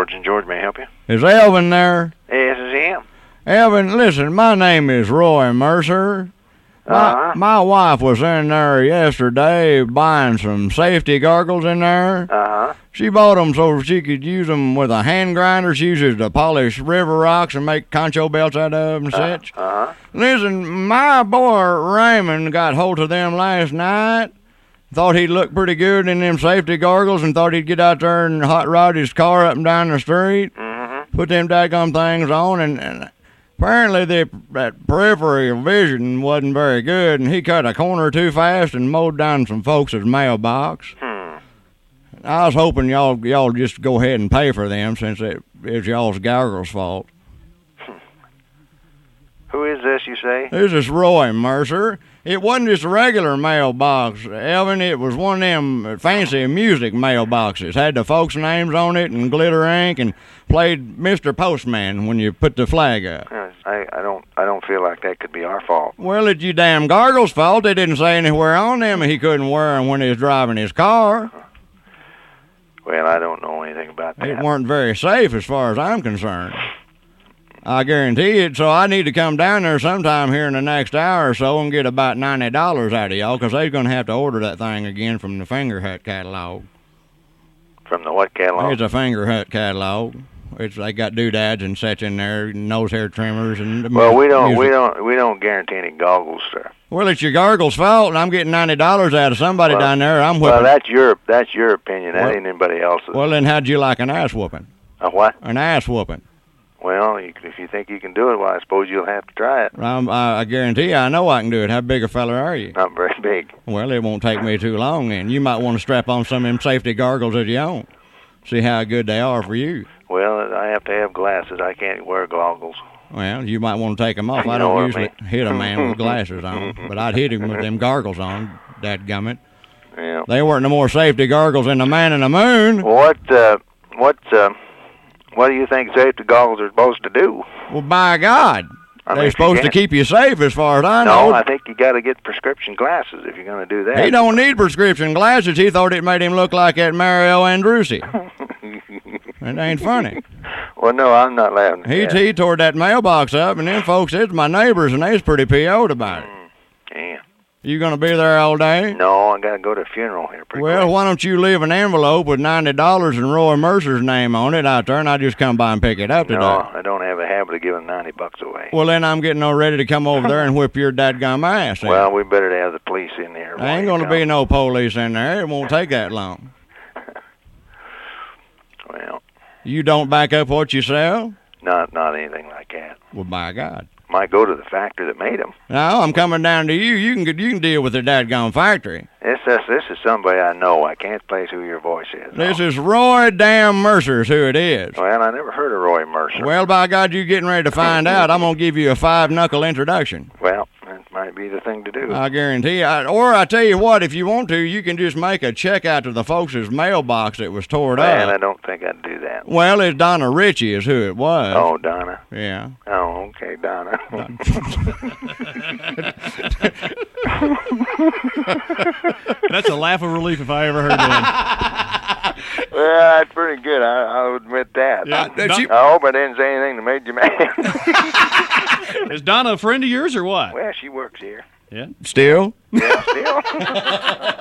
George, and George may help you. Is Elvin there? Yes, it's him. Elvin, listen, my name is Roy Mercer. My wife was in there yesterday buying some safety goggles in there. She bought them so she could use them with a hand grinder. She uses to polish river rocks and make concho belts out of them and such. Listen, my boy Raymond got hold of them last night. Thought he'd look pretty good in them safety goggles and thought he'd get out there and hot rod his car up and down the street. Put them daggum things on, and apparently that peripheral vision wasn't very good, and he cut a corner too fast and mowed down some folks' mailbox. I was hoping y'all just go ahead and pay for them since it's y'all's goggles' fault. Who is this, you say? This is Roy Mercer. It wasn't just a regular mailbox, Elvin. It was one of them fancy music mailboxes. Had the folks' names on it and glitter ink and played Mr. Postman when you put the flag up. I don't feel like that could be our fault. Well, it's you damn gargles' fault. They didn't say anywhere on them he couldn't wear them when he was driving his car. Well, I don't know anything about that. It weren't very safe as far as I'm concerned. I guarantee it, so I need to come down there sometime here in the next hour or so and get about $90 out of y'all, because they're going to have to order that thing again from the Finger Hut catalog. From the what catalog? It's a Finger Hut catalog. They got doodads and such in there, nose hair trimmers and. Well, we don't guarantee any goggles, sir. Well, it's your gargle's fault, and I'm getting $90 out of somebody down there. I'm whipping. Well, that's your opinion. That ain't anybody else's. Well, then how'd you like an ass whooping? A what? An ass whooping. Well, if you think you can do it, well, I suppose you'll have to try it. I guarantee you, I know I can do it. How big a fella are you? Not very big. Well, it won't take me too long, then. You might want to strap on some of them safety goggles that you own. See how good they are for you. Well, I have to have glasses. I can't wear goggles. Well, you might want to take them off. I don't usually hit a man with glasses on, but I'd hit him with them goggles on, dadgummit. Yeah. They weren't no more safety goggles than the man in the moon. Well, what do you think safety goggles are supposed to do? Well, by God, they're supposed to keep you safe as far as I know. No, I think you got to get prescription glasses if you're going to do that. He don't need prescription glasses. He thought it made him look like that Mario Andrucci. It ain't funny. Well, no, I'm not laughing. He tore that mailbox up, and them folks, it's my neighbors, and they was pretty PO'd about it. Yeah. You gonna be there all day? No, I gotta go to a funeral here pretty Well, quick. why don't you leave an envelope with $90 and Roy Mercer's name on it out there, and I'll just come by and pick it up today. No, I don't have a habit of giving $90 away. Well, then I'm getting all ready to come over there and whip your dadgum ass. Well, we better have the police in there. There ain't gonna be no police in there. It won't take that long. Well, you don't back up what you sell? Not anything like that. Well, by God. Might go to the factory that made them. No, I'm coming down to you. You can deal with the dadgum factory. This is somebody I know. I can't place who your voice is. This is Roy Damn Mercer's who it is. Well, I never heard of Roy Mercer. Well, by God, you getting ready to find out. I'm going to give you a 5-knuckle introduction. Well, that might be the thing to do. I guarantee you. Or I tell you what, if you want to, you can just make a check out to the folks' mailbox that was tore up. And I don't think I'd do that. Well, it's Donna Ritchie is who it was. Oh, Donna. Yeah. Oh, okay, Donna. That's a laugh of relief if I ever heard one. Well, that's pretty good. I'll admit that. Yeah, I hope I didn't say anything that made you mad. Is Donna a friend of yours or what? Well, she works here. Yeah. Still? Yeah, still.